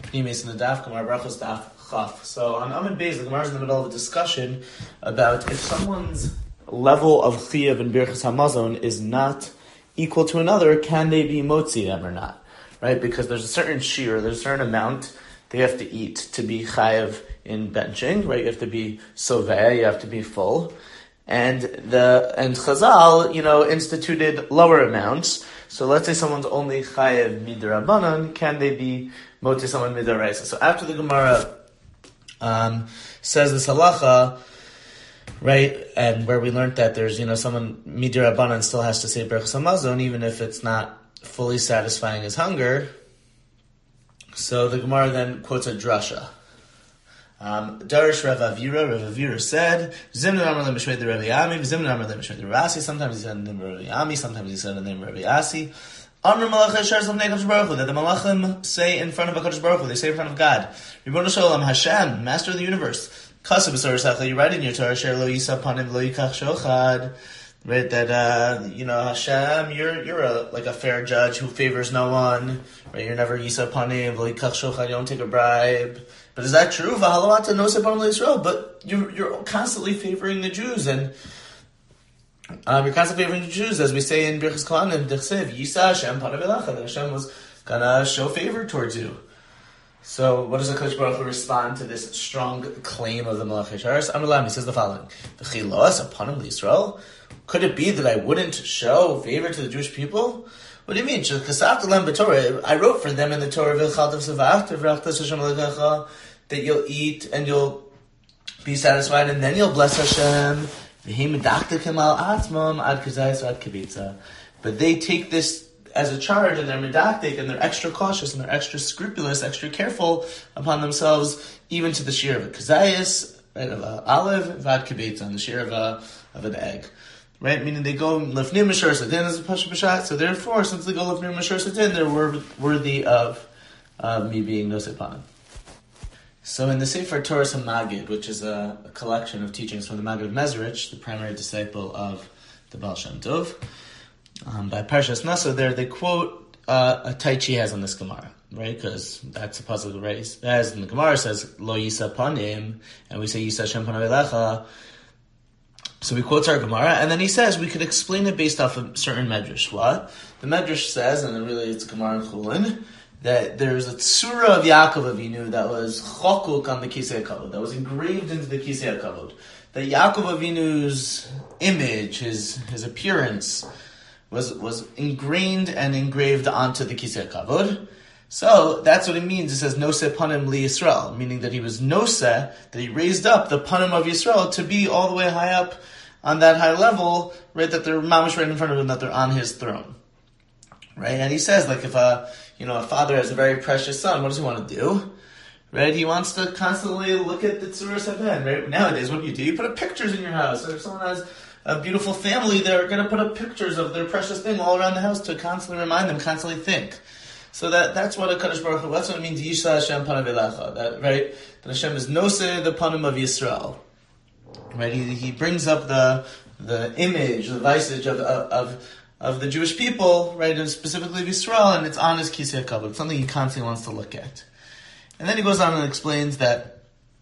Pnimis in the Daf, Gemara Brachos Daf Chaf. So on Amud Beis, the Gemara is in the middle of a discussion about if someone's level of Chiyuv in Birchas Hamazon is not equal to another, can they be Motzi them or not? Right? Because there's a certain shear, there's a certain amount they have to eat to be Chayav in benching, right? You have to be Soveh, you have to be full. And Chazal, instituted lower amounts. So let's say someone's only chayev midrabanan, can they be motzi someone midaraisa? So after the Gemara says this halacha, right, and where we learned that there's someone midrabanan still has to say Birchas Hamazon even if it's not fully satisfying his hunger. So the Gemara then quotes a drasha. Darish Rav Avira said, Zimna Amar Lemeshmei the Rabbi Ami, Zimna Amar Lemeshmei the Rasi. Sometimes he said the name of Rabbi Ami, sometimes he said the name of Rabbi Asi. Amr Malachim Shars of Nekadosh Baruch Hu, that the Malachim say in front of HaKadosh Baruch Hu, they say in front of God, Ribono Shalom Hashem, Master of the Universe. Kasav B'Sor Sacha, you write in your Torah, Sher Lo Yisa Panim Lo Yikach Shochad. Right, that Hashem, you're a fair judge who favors no one. Right, you're never Yisa Panim Lo Yikach Shochad. You don't take a bribe. But is that true? V'halavata no sepanim leIsrael. But you're constantly favoring the Jews, and you're constantly favoring the Jews, as we say in Birchas Kohanim, Dechsev Yisa Hashem Panav Elacha, that Hashem was gonna show favor towards you. So, what does the HaKadosh Baruch Hu respond to this strong claim of the Malachei Sharas? Amar he says the following: V'chilos Panim leIsrael. Could it be that I wouldn't show favor to the Jewish people? What do you mean? I wrote for them in the Torah that you'll eat and you'll be satisfied, and then you'll bless Hashem. But they take this as a charge, and they're medactic, and they're extra cautious, and they're extra scrupulous, extra careful upon themselves, even to the shear of a kazayas, right, of an olive, vad kibetza, and the shear of an egg. Right, meaning they go lefnim mishur sadin as a pasha b'shat. So therefore, since they go lefnim mishur sadin, they're worthy of me being nosepan. So in the Sefer Torah Hamagid, which is a collection of teachings from the Maggid of Mezrich, the primary disciple of the Baal Shem Tov, by Parshas Naso, there they quote a Taichi has on this Gemara, right? Because that's a puzzle race. As in the Gemara says Lo Yisa Panim, and we say Yisa Hashem Panav Elecha. So we quote our Gemara, and then he says we could explain it based off a certain medrash. What? The medrash says, and then really it's Gemara and Chulin, that there's a tzura of Yaakov Avinu that was chokuk on the Kisei HaKavod, that was engraved into the Kisei HaKavod. That Yaakov Avinu's image, his appearance, was ingrained and engraved onto the Kisei HaKavod. So that's what it means. It says Noseh Panim Li Yisrael, meaning that he was Noseh, that he raised up the Panim of Yisrael to be all the way high up on that high level, right, that they're mamish right in front of him, that they're on his throne. Right? And he says, like, if a father has a very precious son, what does he want to do? Right? He wants to constantly look at the Tzuras Haben, right? Nowadays, what do? You put up pictures in your house. Or if someone has a beautiful family, they're going to put up pictures of their precious thing all around the house to constantly remind them, constantly think. So that's what a HaKadosh Baruch Hu, that's what it means, Yisa Hashem Panav Elecha, that, right? That Hashem is Noseh the Panim of Yisrael. Right? He brings up the image, the visage of the Jewish people, right, and specifically of Yisrael, and it's on his Kisei HaKavod. It's something he constantly wants to look at. And then he goes on and explains that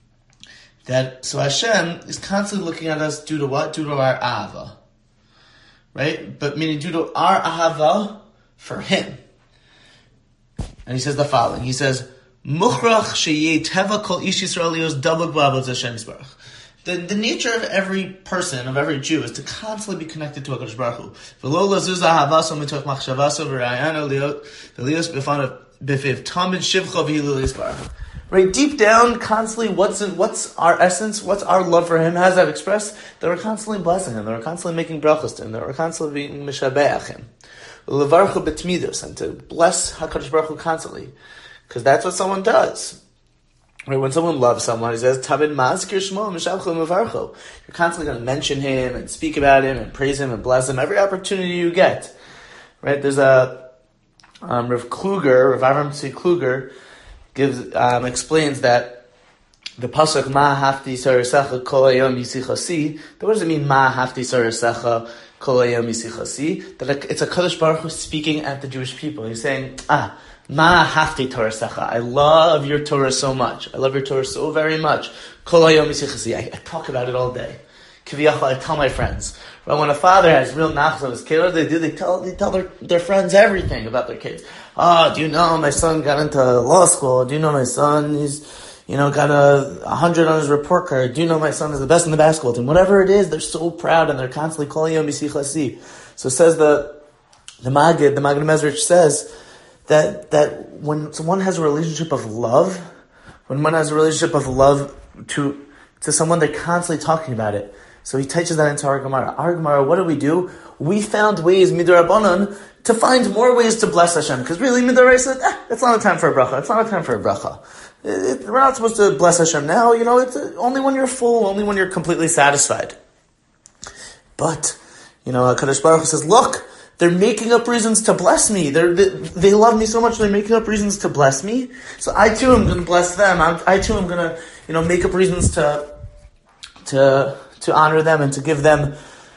so Hashem is constantly looking at us due to what? Due to our ahava. Right? But meaning due to our ahava for him. And he says the following. He says, Muchrach sheyeh teva kol ish Yisrael lios dabuk b'avos Hashem Yisbarach. The nature of every person, of every Jew, is to constantly be connected to HaKadosh Baruch Hu. V'lo lazuz ahavaso mitoch machshavaso v'rayano lios b'fanav b'fiv tamid shivcha v'hilu Yisbarach. Right, deep down, constantly, what's our essence? What's our love for him? How does that express? That we're constantly blessing him. That we're constantly making brachos to him. That we're constantly being mishabeach him. Levarchu betmidos, and to bless HaKadosh Baruch Hu constantly, because that's what someone does. Right? When someone loves someone, he says, "Tavin mazkir shmo mishavchu mevarchu." You're constantly going to mention him and speak about him and praise him and bless him every opportunity you get. Right? There's a Rav Avram Tzvi Kluger explains that the pasuk Ma hafti saresecha kol hayom yisichasi. What does it mean Ma hafti saresecha? That it's a Kadosh Baruch Hu speaking at the Jewish people. He's saying, Ma hafti Torasecha. I love your Torah so much. I love your Torah so very much. Kol hayom yisichasi. I talk about it all day. Kiviyachal, I tell my friends. But when a father has real nachas on his kid, what do? They tell their friends everything about their kids. Oh, do you know my son got into law school? Do you know my son, he's, got 100 on his report card? Do you know my son is the best in the basketball team? Whatever it is, they're so proud and they're constantly calling yom yisichasi. So says the Maggid Mezrich says that when someone has a relationship of love, to someone, they're constantly talking about it. So he teaches that into our Gemara. Our Gemara, what do? We found ways, midrabanan, to find more ways to bless Hashem. Because really, midaraisa, it's not a time for a bracha. It's not a time for a bracha. We're not supposed to bless Hashem now. It's only when you're full, only when you're completely satisfied. But, HaKadosh Baruch Hu says, look, they're making up reasons to bless me. They love me so much, they're making up reasons to bless me. So I too am going to bless them. I too am going to, make up reasons to honor them and to give them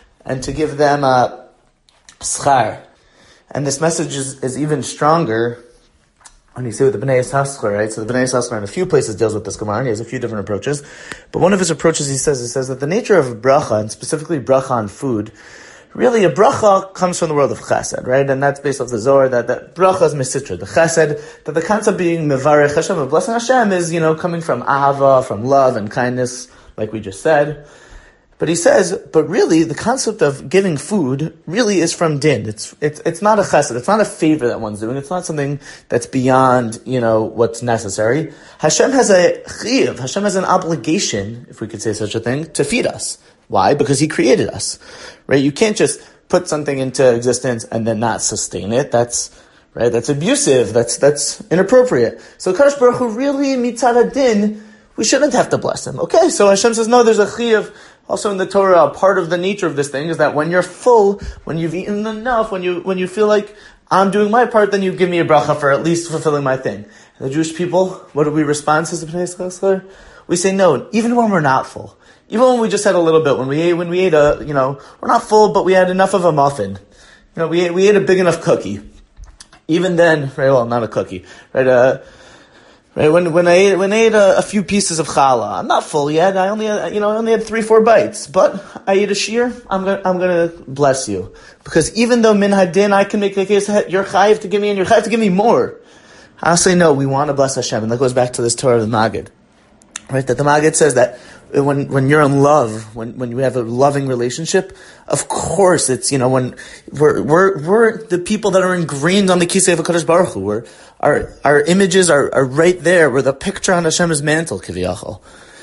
schar. And this message is even stronger when you see with the Bnei Yissaschar, right? So the Bnei Yissaschar in a few places deals with this Gemara, and he has a few different approaches. But one of his approaches, he says that the nature of bracha, and specifically bracha on food, really a bracha comes from the world of chesed, right? And that's based off the Zohar, that bracha is mesitra, the chesed, that the concept being mevarech Hashem, of blessing Hashem, is, coming from ahava, from love and kindness, like we just said. But he says, but really, the concept of giving food really is from din. It's not a chesed. It's not a favor that one's doing. It's not something that's beyond, what's necessary. Hashem has a chiyuv. Hashem has an obligation, if we could say such a thing, to feed us. Why? Because He created us, right? You can't just put something into existence and then not sustain it. That's abusive. That's inappropriate. So Kadosh Baruch Hu really, mitzad din, we shouldn't have to bless Him. Okay, so Hashem says, no, there's a chiyuv. Also in the Torah, a part of the nature of this thing is that when you're full, when you've eaten enough, when you feel like I'm doing my part, then you give me a bracha for at least fulfilling my thing. And the Jewish people, what do we respond to the Bnei Yissaschar? We say no, even when we're not full. Even when we just had a little bit, when we ate we're not full, but we had enough of a muffin. We ate a big enough cookie. Even then, right, well, not a cookie, right, right, when I ate a few pieces of challah, I'm not full yet. I only had 3-4 bites, but I ate a shear. I'm gonna bless you, because even though min hadin, I can make the case that you're chayiv to give me, and you're chayiv to give me more. I'll say no. We want to bless Hashem, and that goes back to this Torah of the Maggid, right? That the Maggid says that when you're in love, when you have a loving relationship, of course it's, when we're the people that are ingrained on the kisei of HaKadosh Baruch Hu. Our images are right there. We're the picture on Hashem's mantle, kiviyachol.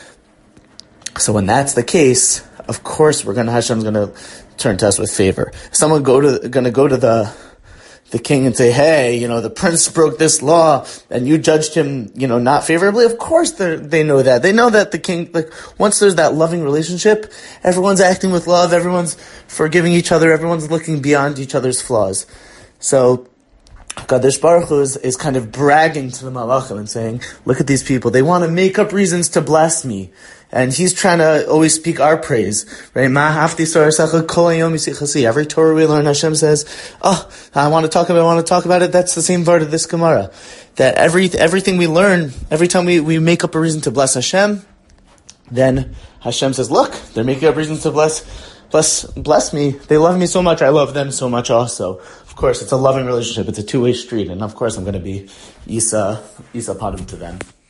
So when that's the case, of course Hashem's gonna turn to us with favor. If someone gonna go to the king and say, hey, the prince broke this law and you judged him, not favorably. Of course they know that. They know that the king, once there's that loving relationship, everyone's acting with love, everyone's forgiving each other, everyone's looking beyond each other's flaws. So, Kadosh Baruch Hu is kind of bragging to the Malachim and saying, look at these people. They want to make up reasons to bless me. And He's trying to always speak our praise, right? Every Torah we learn, Hashem says, I want to talk about it. That's the same part of this Gemara. That everything we learn, every time we make up a reason to bless Hashem, then Hashem says, look, they're making up reasons to bless me. They love me so much. I love them so much also. Of course, it's a loving relationship. It's a two-way street. And of course, I'm going to be Isa Padim to them.